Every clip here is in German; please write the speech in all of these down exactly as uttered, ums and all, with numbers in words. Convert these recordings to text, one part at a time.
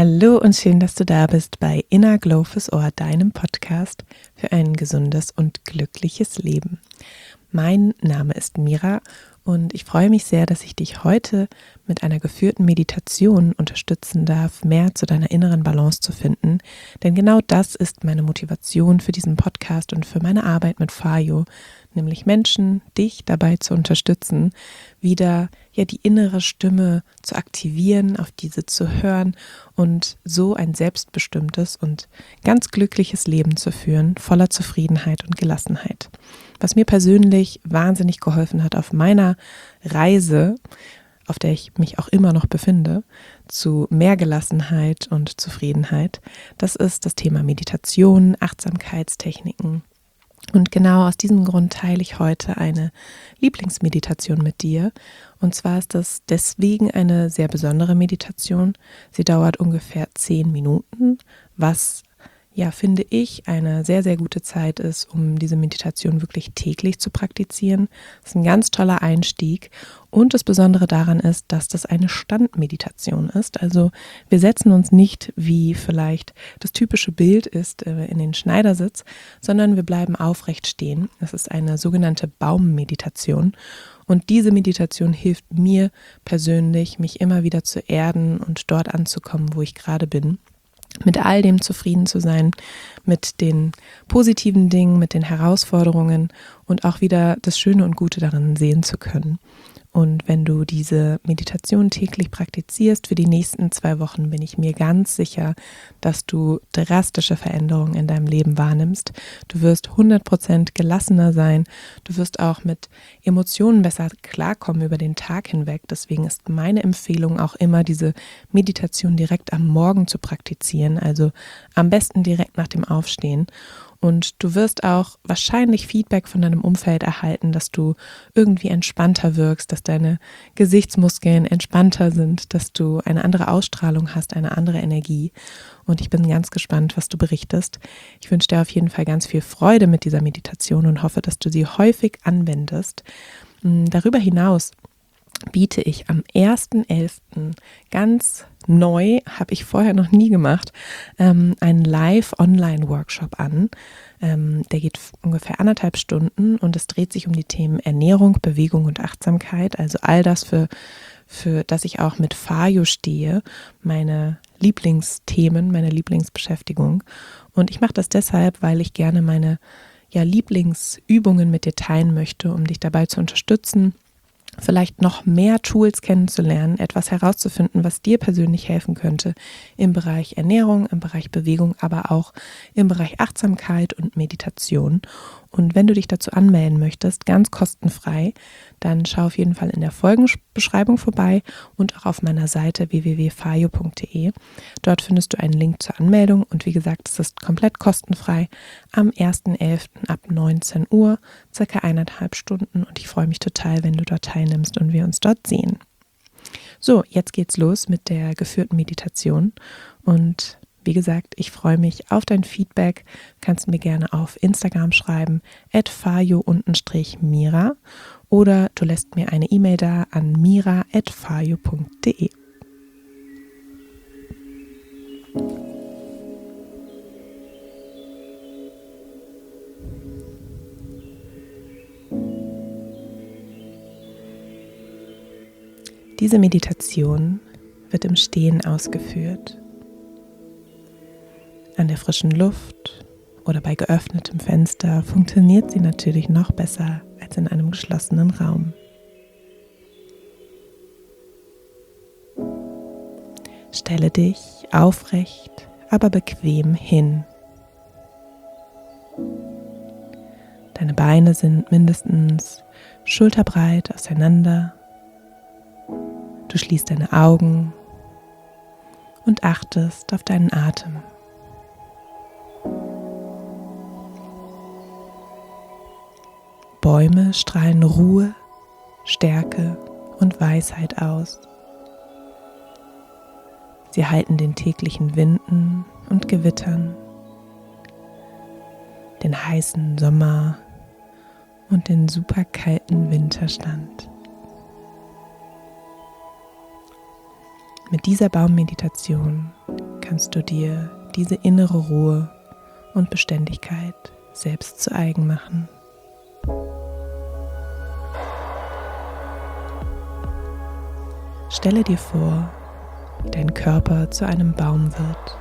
Hallo und schön, dass du da bist bei Inner Glow fürs Ohr, deinem Podcast für ein gesundes und glückliches Leben. Mein Name ist Mira und ich freue mich sehr, dass ich dich heute mit einer geführten Meditation unterstützen darf, mehr zu deiner inneren Balance zu finden. Denn genau das ist meine Motivation für diesen Podcast und für meine Arbeit mit Fayo, nämlich Menschen, dich dabei zu unterstützen, wieder ja die innere Stimme zu aktivieren, auf diese zu hören und so ein selbstbestimmtes und ganz glückliches Leben zu führen, voller Zufriedenheit und Gelassenheit. Was mir persönlich wahnsinnig geholfen hat auf meiner Reise, auf der ich mich auch immer noch befinde, zu mehr Gelassenheit und Zufriedenheit, das ist das Thema Meditation, Achtsamkeitstechniken. Und genau aus diesem Grund teile ich heute eine Lieblingsmeditation mit dir. Und zwar ist das deswegen eine sehr besondere Meditation. Sie dauert ungefähr zehn Minuten, was ja, finde ich, eine sehr, sehr gute Zeit ist, um diese Meditation wirklich täglich zu praktizieren. Das ist ein ganz toller Einstieg und das Besondere daran ist, dass das eine Standmeditation ist. Also wir setzen uns nicht, wie vielleicht das typische Bild ist, in den Schneidersitz, sondern wir bleiben aufrecht stehen. Das ist eine sogenannte Baummeditation. Und diese Meditation hilft mir persönlich, mich immer wieder zu erden und dort anzukommen, wo ich gerade bin. Mit all dem zufrieden zu sein, mit den positiven Dingen, mit den Herausforderungen und auch wieder das Schöne und Gute darin sehen zu können. Und wenn du diese Meditation täglich praktizierst, für die nächsten zwei Wochen bin ich mir ganz sicher, dass du drastische Veränderungen in deinem Leben wahrnimmst. Du wirst hundert Prozent gelassener sein. Du wirst auch mit Emotionen besser klarkommen über den Tag hinweg. Deswegen ist meine Empfehlung auch immer, diese Meditation direkt am Morgen zu praktizieren. Also am besten direkt nach dem Aufstehen. Und du wirst auch wahrscheinlich Feedback von deinem Umfeld erhalten, dass du irgendwie entspannter wirkst, dass deine Gesichtsmuskeln entspannter sind, dass du eine andere Ausstrahlung hast, eine andere Energie. Und ich bin ganz gespannt, was du berichtest. Ich wünsche dir auf jeden Fall ganz viel Freude mit dieser Meditation und hoffe, dass du sie häufig anwendest. Darüber hinaus biete ich am ersten elften ganz neu, habe ich vorher noch nie gemacht, ähm, einen Live-Online-Workshop an. Ähm, der geht ungefähr anderthalb Stunden und es dreht sich um die Themen Ernährung, Bewegung und Achtsamkeit. Also all das, für, für das ich auch mit Fayo stehe, meine Lieblingsthemen, meine Lieblingsbeschäftigung. Und ich mache das deshalb, weil ich gerne meine ja, Lieblingsübungen mit dir teilen möchte, um dich dabei zu unterstützen, vielleicht noch mehr Tools kennenzulernen, etwas herauszufinden, was dir persönlich helfen könnte im Bereich Ernährung, im Bereich Bewegung, aber auch im Bereich Achtsamkeit und Meditation. Und wenn du dich dazu anmelden möchtest, ganz kostenfrei, dann schau auf jeden Fall in der Folgenbeschreibung vorbei und auch auf meiner Seite w w w punkt fayo punkt de. Dort findest du einen Link zur Anmeldung und wie gesagt, es ist komplett kostenfrei am ersten elften ab neunzehn Uhr, circa eineinhalb Stunden und ich freue mich total, wenn du dort teilnimmst und wir uns dort sehen. So, jetzt geht's los mit der geführten Meditation und wie gesagt, ich freue mich auf dein Feedback. Du kannst mir gerne auf Instagram schreiben, at fayo mira oder du lässt mir eine E-Mail da an mira at fayo punkt de. Diese Meditation wird im Stehen ausgeführt. An der frischen Luft oder bei geöffnetem Fenster funktioniert sie natürlich noch besser als in einem geschlossenen Raum. Stelle dich aufrecht, aber bequem hin. Deine Beine sind mindestens schulterbreit auseinander. Du schließt deine Augen und achtest auf deinen Atem. Bäume strahlen Ruhe, Stärke und Weisheit aus. Sie halten den täglichen Winden und Gewittern, den heißen Sommer und den superkalten Winter stand. Mit dieser Baummeditation kannst du dir diese innere Ruhe und Beständigkeit selbst zu eigen machen. Stelle dir vor, wie dein Körper zu einem Baum wird,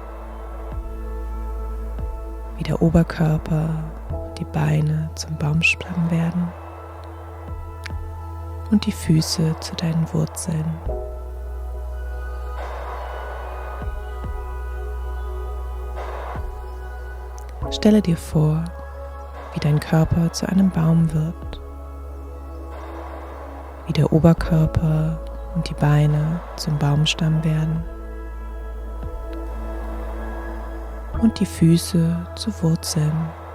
wie der Oberkörper und die Beine zum Baumstamm werden und die Füße zu deinen Wurzeln. Stelle dir vor, wie dein Körper zu einem Baum wird, wie der Oberkörper und die Beine zum Baumstamm werden und die Füße zu Wurzeln.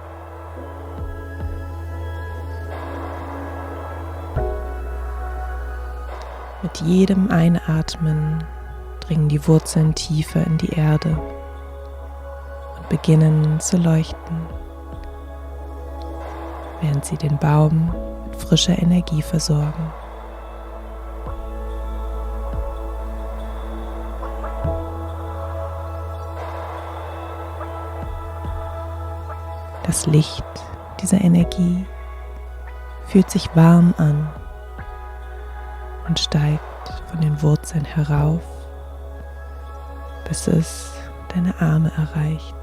Mit jedem Einatmen dringen die Wurzeln tiefer in die Erde und beginnen zu leuchten, während sie den Baum mit frischer Energie versorgen. Das Licht dieser Energie fühlt sich warm an und steigt von den Wurzeln herauf, bis es deine Arme erreicht.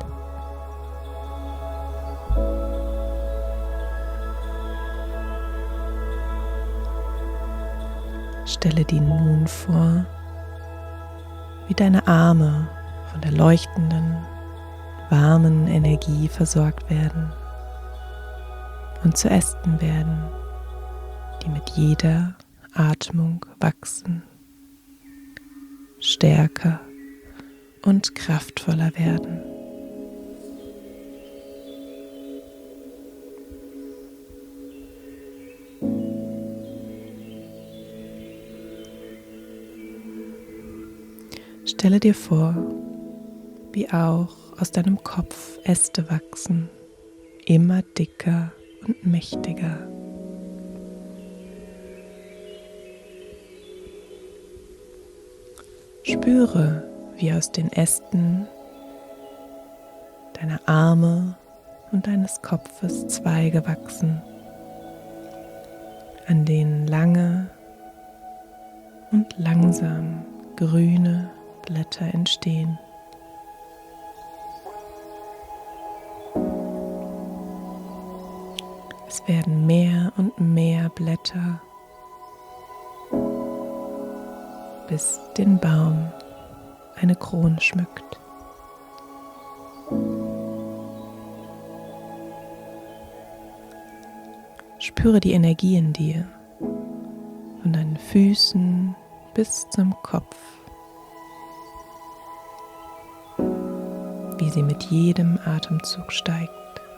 Stelle dir nun vor, wie deine Arme von der leuchtenden, warmen Energie versorgt werden und zu Ästen werden, die mit jeder Atmung wachsen, stärker und kraftvoller werden. Stelle dir vor, wie auch aus deinem Kopf Äste wachsen, immer dicker und mächtiger. Spüre, wie aus den Ästen deiner Arme und deines Kopfes Zweige wachsen, an denen lange und langsam grüne Blätter entstehen. Es werden mehr und mehr Blätter, bis den Baum eine Krone schmückt. Spüre die Energie in dir, von deinen Füßen bis zum Kopf, wie sie mit jedem Atemzug steigt.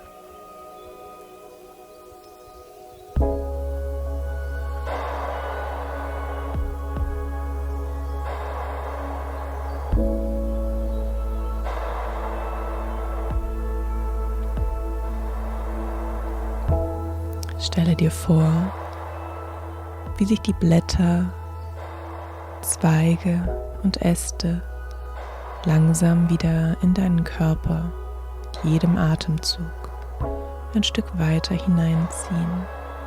Stelle dir vor, wie sich die Blätter, Zweige und Äste langsam wieder in deinen Körper mit jedem Atemzug ein Stück weiter hineinziehen.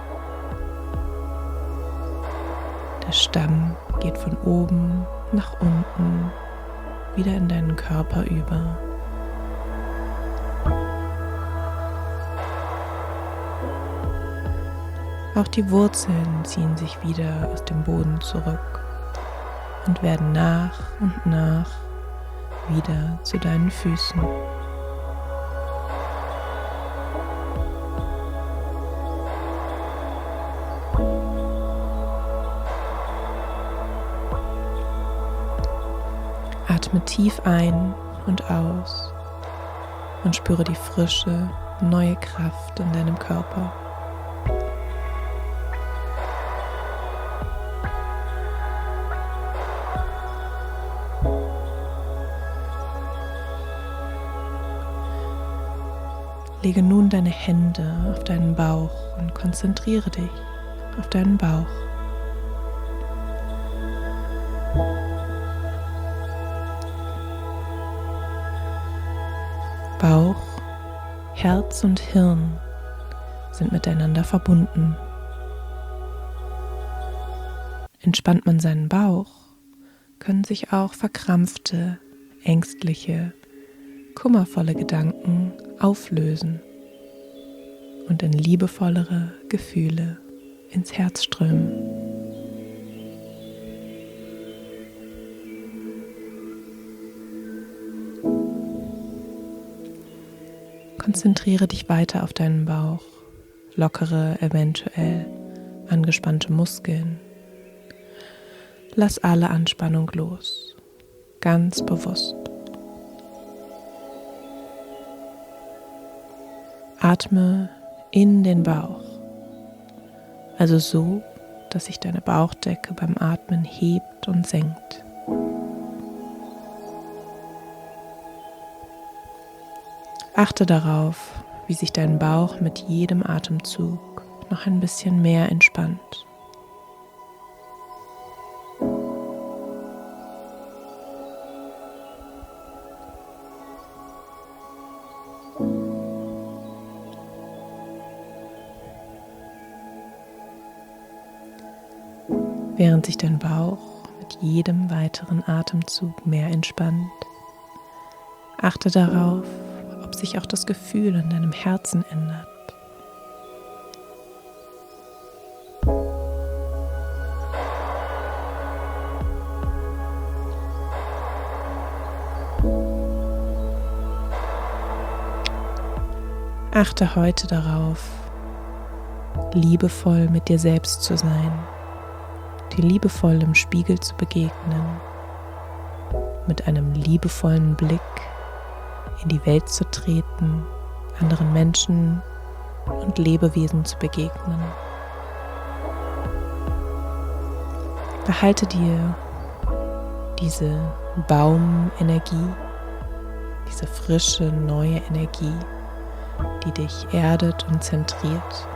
Der Stamm geht von oben nach unten wieder in deinen Körper über. Auch die Wurzeln ziehen sich wieder aus dem Boden zurück und werden nach und nach wieder zu deinen Füßen. Atme tief ein und aus und spüre die frische, neue Kraft in deinem Körper. Lege nun deine Hände auf deinen Bauch und konzentriere dich auf deinen Bauch. Herz und Hirn sind miteinander verbunden. Entspannt man seinen Bauch, können sich auch verkrampfte, ängstliche, kummervolle Gedanken auflösen und in liebevollere Gefühle ins Herz strömen. Konzentriere dich weiter auf deinen Bauch, lockere eventuell angespannte Muskeln. Lass alle Anspannung los, ganz bewusst. Atme in den Bauch, also so, dass sich deine Bauchdecke beim Atmen hebt und senkt. Achte darauf, wie sich dein Bauch mit jedem Atemzug noch ein bisschen mehr entspannt. Während sich dein Bauch mit jedem weiteren Atemzug mehr entspannt, achte darauf, ob sich auch das Gefühl in deinem Herzen ändert. Achte heute darauf, liebevoll mit dir selbst zu sein, dir liebevoll im Spiegel zu begegnen, mit einem liebevollen Blick in die Welt zu treten, anderen Menschen und Lebewesen zu begegnen. Behalte dir diese Baumenergie, diese frische, neue Energie, die dich erdet und zentriert.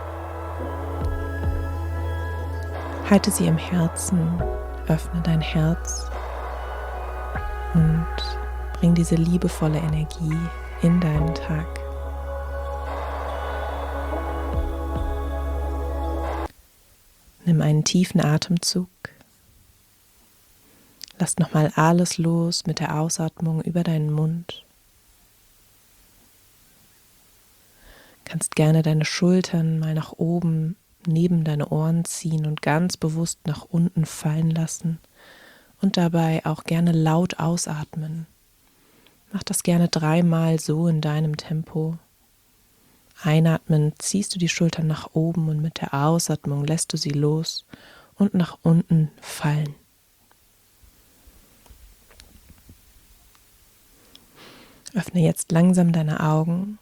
Halte sie im Herzen, öffne dein Herz und bring diese liebevolle Energie in deinen Tag. Nimm einen tiefen Atemzug. Lass nochmal alles los mit der Ausatmung über deinen Mund. Du kannst gerne deine Schultern mal nach oben neben deine Ohren ziehen und ganz bewusst nach unten fallen lassen und dabei auch gerne laut ausatmen. Mach das gerne dreimal so in deinem Tempo. Einatmen ziehst du die Schultern nach oben und mit der Ausatmung lässt du sie los und nach unten fallen. Öffne jetzt langsam deine Augen.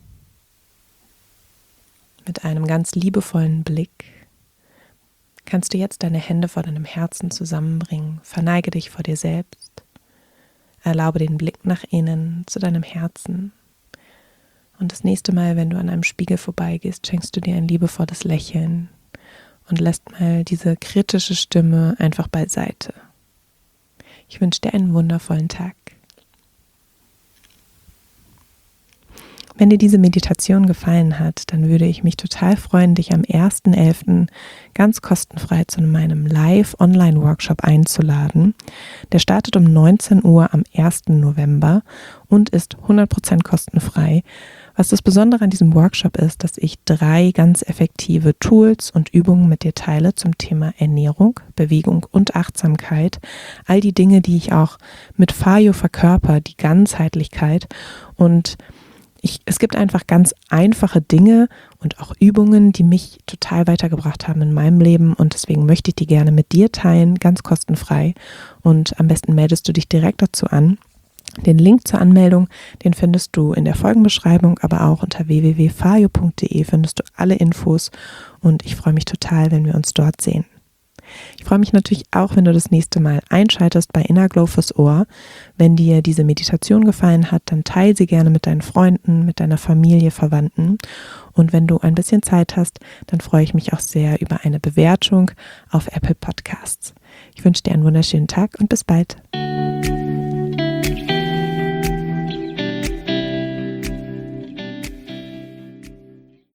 Mit einem ganz liebevollen Blick kannst du jetzt deine Hände vor deinem Herzen zusammenbringen. Verneige dich vor dir selbst. Erlaube den Blick nach innen zu deinem Herzen. Und das nächste Mal, wenn du an einem Spiegel vorbeigehst, schenkst du dir ein liebevolles Lächeln und lässt mal diese kritische Stimme einfach beiseite. Ich wünsche dir einen wundervollen Tag. Wenn dir diese Meditation gefallen hat, dann würde ich mich total freuen, dich am ersten elften ganz kostenfrei zu meinem Live-Online-Workshop einzuladen. Der startet um neunzehn Uhr am ersten November und ist hundert Prozent kostenfrei. Was das Besondere an diesem Workshop ist, dass ich drei ganz effektive Tools und Übungen mit dir teile zum Thema Ernährung, Bewegung und Achtsamkeit. All die Dinge, die ich auch mit Fayo verkörper, die Ganzheitlichkeit und Ich, es gibt einfach ganz einfache Dinge und auch Übungen, die mich total weitergebracht haben in meinem Leben und deswegen möchte ich die gerne mit dir teilen, ganz kostenfrei und am besten meldest du dich direkt dazu an. Den Link zur Anmeldung, den findest du in der Folgenbeschreibung, aber auch unter w w w punkt fayo punkt d e findest du alle Infos und ich freue mich total, wenn wir uns dort sehen. Ich freue mich natürlich auch, wenn du das nächste Mal einschaltest bei Inner Glow fürs Ohr. Wenn dir diese Meditation gefallen hat, dann teile sie gerne mit deinen Freunden, mit deiner Familie, Verwandten. Und wenn du ein bisschen Zeit hast, dann freue ich mich auch sehr über eine Bewertung auf Apple Podcasts. Ich wünsche dir einen wunderschönen Tag und bis bald.